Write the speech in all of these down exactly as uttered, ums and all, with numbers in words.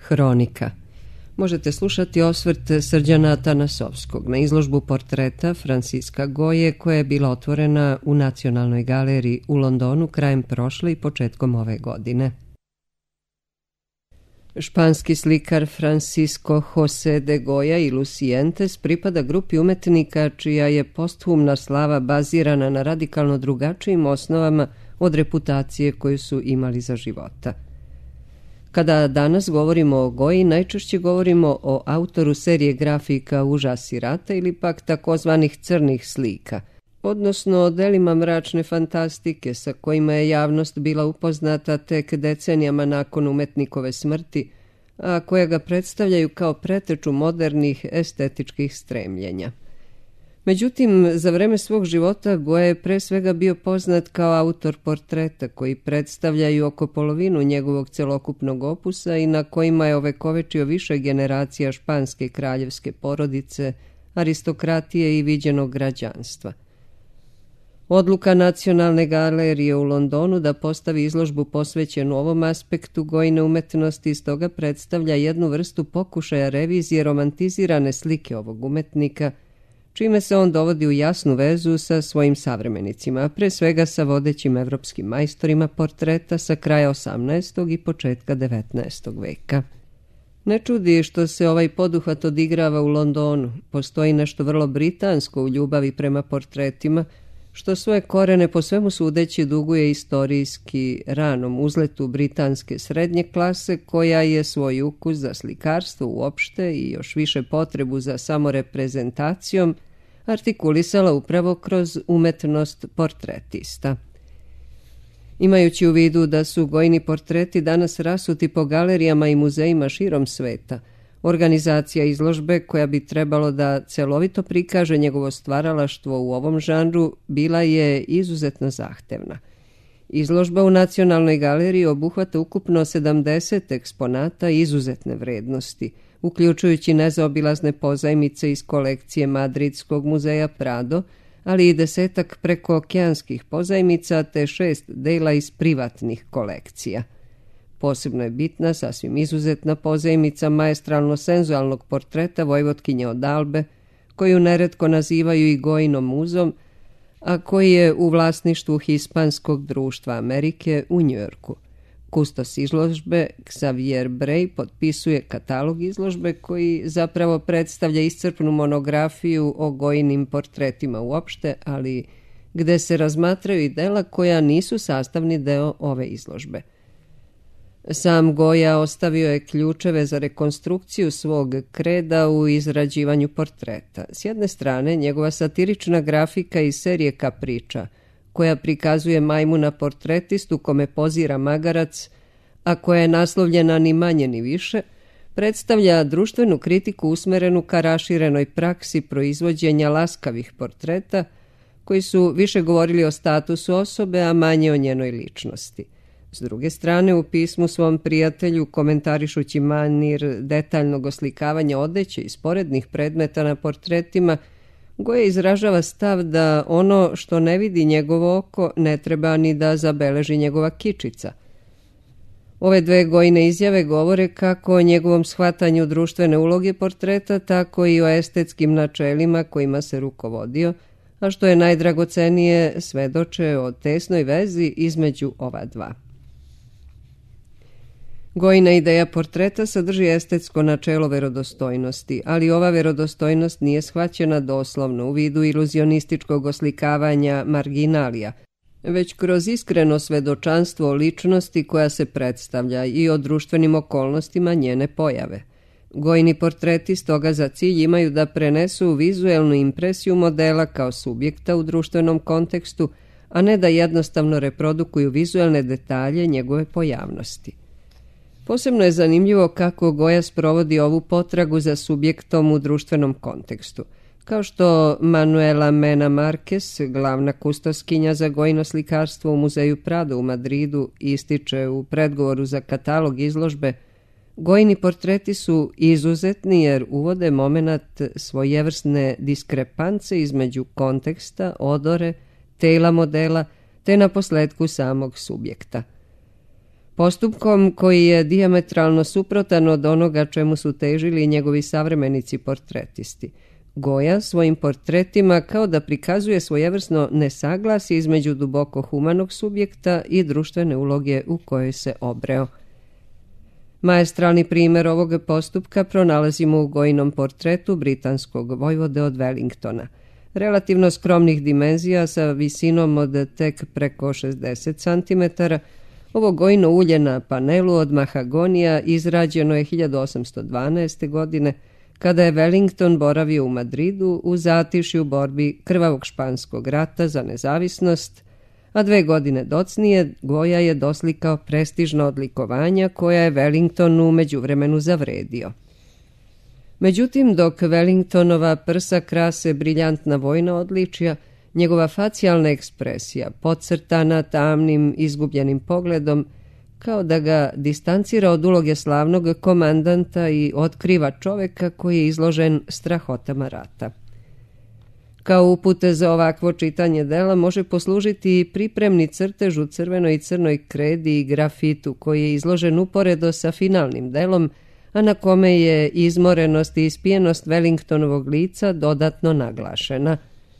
Hronika. Možete slušati osvrt Srđana Atanasovskog na izložbu portreta Franciska Goje koja je bila otvorena u Nacionalnoj galeriji u Londonu krajem prošle i početkom ove godine. Španski slikar Francisco José de Goya y Lucientes pripada grupi umetnika čija je posthumna slava bazirana na radikalno drugačijim osnovama od reputacije koju su imali za života. Kada danas govorimo o Goji, najčešće govorimo o autoru serije grafika Užasi rata ili pak takozvanih crnih slika, odnosno o delima mračne fantastike sa kojima je javnost bila upoznata tek decenijama nakon umetnikove smrti, a koja ga predstavljaju kao preteču modernih estetičkih stremljenja. Međutim, za vreme svog života Goya je pre svega bio poznat kao autor portreta koji predstavljaju oko polovinu njegovog celokupnog opusa i na kojima je ovekovečio više generacija španske kraljevske porodice, aristokratije i viđenog građanstva. Odluka Nacionalne galerije u Londonu da postavi izložbu posvećenu ovom aspektu Gojine umetnosti stoga predstavlja jednu vrstu pokušaja revizije romantizirane slike ovog umetnika, čime se on dovodi u jasnu vezu sa svojim savremenicima, a pre svega sa vodećim evropskim majstorima portreta sa kraja osamnaestog i početka devetnaestog veka. Ne čudi što se ovaj poduhvat odigrava u Londonu, postoji nešto vrlo britansko u ljubavi prema portretima, što svoje korene po svemu sudeći duguje istorijski ranom uzletu britanske srednje klase koja je svoj ukus za slikarstvo uopšte i još više potrebu za samoreprezentacijom artikulisala upravo kroz umetnost portretista. Imajući u vidu da su Gojini portreti danas rasuti po galerijama i muzejima širom sveta, organizacija izložbe koja bi trebalo da celovito prikaže njegovo stvaralaštvo u ovom žanru bila je izuzetno zahtevna. Izložba u Nacionalnoj galeriji obuhvata ukupno sedamdeset eksponata izuzetne vrednosti, uključujući nezaobilazne pozajmice iz kolekcije Madridskog muzeja Prado, ali i desetak prekookeanskih pozajmica te šest dela iz privatnih kolekcija. Posebno je bitna, sasvim izuzetna pozajmica maestralno-senzualnog portreta vojvotkinje od Albe, koju neretko nazivaju i Gojinom muzom, a koji je u vlasništvu Hispanskog društva Amerike u Njujorku. Kustos izložbe Xavier Bray potpisuje katalog izložbe koji zapravo predstavlja iscrpnu monografiju o Gojinim portretima uopšte, ali gde se razmatraju i dela koja nisu sastavni deo ove izložbe. Sam Goya ostavio je ključeve za rekonstrukciju svog kreda u izrađivanju portreta. S jedne strane, njegova satirična grafika iz serije Kapriča, koja prikazuje majmuna portretistu kome pozira magarac, a koja je naslovljena ni manje ni više, predstavlja društvenu kritiku usmerenu ka raširenoj praksi proizvođenja laskavih portreta, koji su više govorili o statusu osobe, a manje o njenoj ličnosti. S druge strane, u pismu svom prijatelju, komentarišući manir detaljnog oslikavanja odeće i sporednih predmeta na portretima, Goya izražava stav da ono što ne vidi njegovo oko ne treba ni da zabeleži njegova kičica. Ove dve Gojine izjave govore kako o njegovom shvatanju društvene uloge portreta, tako i o estetskim načelima kojima se rukovodio, a što je najdragocenije svedoče o tesnoj vezi između ova dva. Gojina ideja portreta sadrži estetsko načelo verodostojnosti, ali ova verodostojnost nije shvaćena doslovno u vidu iluzionističkog oslikavanja marginalija, već kroz iskreno svedočanstvo o ličnosti koja se predstavlja i o društvenim okolnostima njene pojave. Gojini portreti stoga za cilj imaju da prenesu vizuelnu impresiju modela kao subjekta u društvenom kontekstu, a ne da jednostavno reprodukuju vizuelne detalje njegove pojavnosti. Posebno je zanimljivo kako Goya sprovodi ovu potragu za subjektom u društvenom kontekstu. Kao što Manuela Mena Marquez, glavna kustoskinja za Gojino slikarstvo u muzeju Prado u Madridu, ističe u predgovoru za katalog izložbe, Gojini portreti su izuzetni jer uvode momenat svojevrsne diskrepance između konteksta, odore, tela modela, te na posledku samog subjekta. postupkom koji je dijametralno suprotan od onoga čemu su težili njegovi savremenici portretisti. Goja svojim portretima kao da prikazuje svojevrsno nesaglasje između duboko humanog subjekta i društvene uloge u kojoj se obreo. Maestralni primjer ovog postupka pronalazimo u Gojinom portretu britanskog vojvode od Wellingtona. Relativno skromnih dimenzija sa visinom od tek preko šezdeset centimetara, ovo Gojino ulje na panelu od mahagonija izrađeno je hiljadu osamsto dvanaeste. godine, kada je Wellington boravio u Madridu u zatišju borbi krvavog španskog rata za nezavisnost, a dve godine docnije Goja je doslikao prestižna odlikovanja koja je Wellington u međuvremenu zavredio. Međutim, dok Wellingtonova prsa krase briljantna vojna odličja, njegova facijalna ekspresija, podcrtana tamnim, izgubljenim pogledom, kao da ga distancira od uloge slavnog komandanta i otkriva čoveka koji je izložen strahotama rata. Kao upute za ovakvo čitanje dela može poslužiti i pripremni crtež u crvenoj i crnoj kredi i grafitu koji je izložen uporedo sa finalnim delom, a na kome je izmorenost i ispijenost Wellingtonovog lica dodatno naglašena.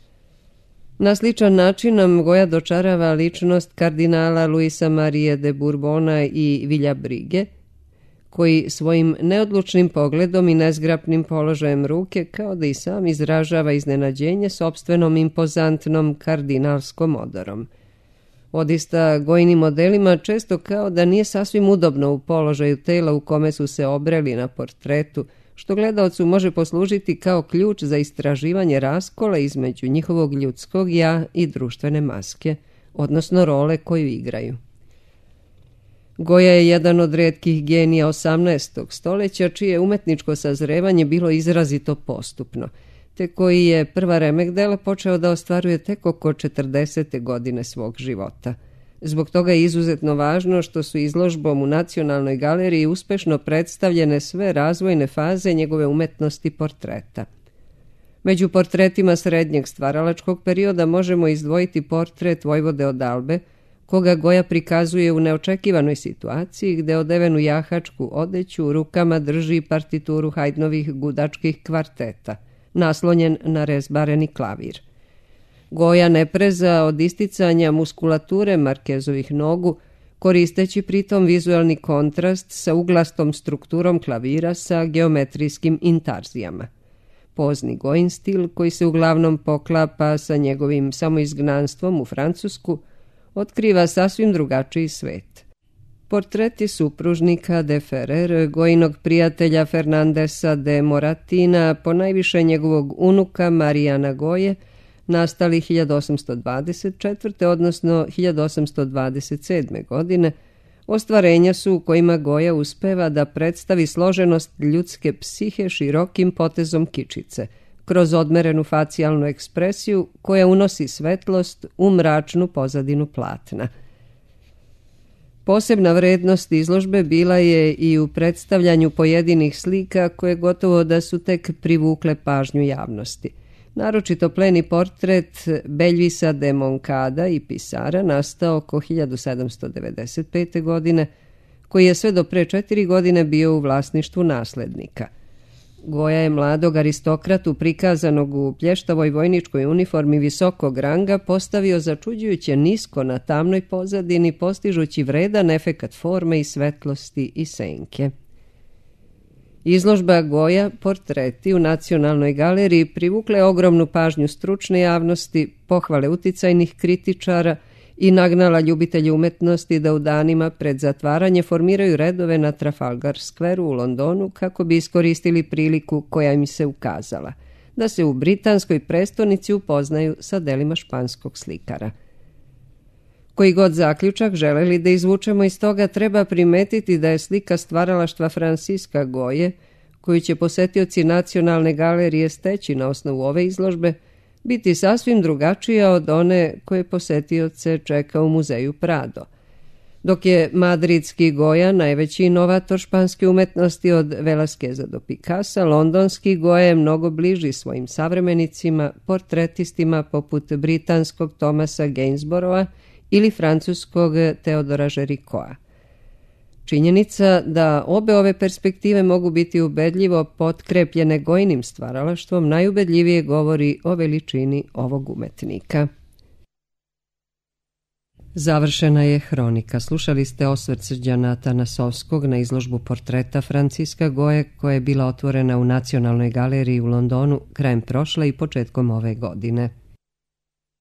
Na sličan način nam Goja dočarava ličnost kardinala Luisa Marie de Bourbona i Villabrige, koji svojim neodlučnim pogledom i nezgrapnim položajem ruke kao da i sam izražava iznenađenje sopstvenom impozantnom kardinalskom odorom. Odista Gojinim modelima često kao da nije sasvim udobno u položaju tela u kome su se obreli na portretu, što gledaocu može poslužiti kao ključ za istraživanje raskola između njihovog ljudskog ja i društvene maske, odnosno role koju igraju. Goja je jedan od retkih genija osamnaestog stoljeća, čije umetničko sazrevanje bilo izrazito postupno, te koji je prva remek dela počeo da ostvaruje tek oko četrdesete godine svog života. Zbog toga je izuzetno važno što su izložbom u Nacionalnoj galeriji uspešno predstavljene sve razvojne faze njegove umetnosti portreta. Među portretima srednjeg stvaralačkog perioda možemo izdvojiti portret vojvode od Albe, koga Goja prikazuje u neočekivanoj situaciji gde odevenu jahačku odeću u rukama drži partituru Haydnovih gudačkih kvarteta, naslonjen na rezbareni klavir. Goja ne preza od isticanja muskulature Markezovih nogu, koristeći pritom vizualni kontrast sa uglastom strukturom klavira sa geometrijskim intarzijama. Pozni Gojin stil, koji se uglavnom poklapa sa njegovim samoizgnanstvom u Francusku, otkriva sasvim drugačiji svet. Portreti supružnika de Ferrer, Gojinog prijatelja Fernandesa de Moratina, ponajviše njegovog unuka Marijana Goje, nastali hiljadu osamsto dvadeset četvrte. odnosno hiljadu osamsto dvadeset sedme. godine, ostvarenja su u kojima Goja uspeva da predstavi složenost ljudske psihe širokim potezom kičice, kroz odmerenu facijalnu ekspresiju koja unosi svetlost u mračnu pozadinu platna. Posebna vrednost izložbe bila je i u predstavljanju pojedinih slika koje gotovo da su tek privukle pažnju javnosti. Naročito pleni portret Beljvisa de Moncada i pisara nastao oko hiljadu sedamsto devedeset pete. godine, koji je sve do pre četiri godine bio u vlasništvu naslednika. Goja je mladog aristokratu prikazanog u plještavoj vojničkoj uniformi visokog ranga postavio začuđujuće nisko na tamnoj pozadini, postižući vredan efekat forme i svetlosti i senke. Izložba Goja portreti u Nacionalnoj galeriji privukle ogromnu pažnju stručne javnosti, pohvale uticajnih kritičara i nagnala ljubitelje umetnosti da u danima pred zatvaranje formiraju redove na Trafalgar Squareu u Londonu kako bi iskoristili priliku koja im se ukazala, da se u britanskoj prestonici upoznaju sa delima španskog slikara. Koji god zaključak želeli da izvučemo iz toga, treba primetiti da je slika stvaralaštva Franciska Goje, koju će posetioci Nacionalne galerije steći na osnovu ove izložbe, biti sasvim drugačija od one koje posetioce čeka u muzeju Prado. Dok je madridski Goja najveći inovator španske umetnosti od Velasqueza do Picassa, londonski Goja je mnogo bliži svojim savremenicima, portretistima poput britanskog Thomasa Gainsborougha ili francuskog Theodora Géricaulta. Činjenica da obe ove perspektive mogu biti ubedljivo potkrepljene Gojinim stvaralaštvom najubedljivije govori o veličini ovog umetnika. Završena je hronika. Slušali ste osvrt Srđana Tanasovskog na izložbu portreta Franciska Goje koja je bila otvorena u Nacionalnoj galeriji u Londonu krajem prošle i početkom ove godine.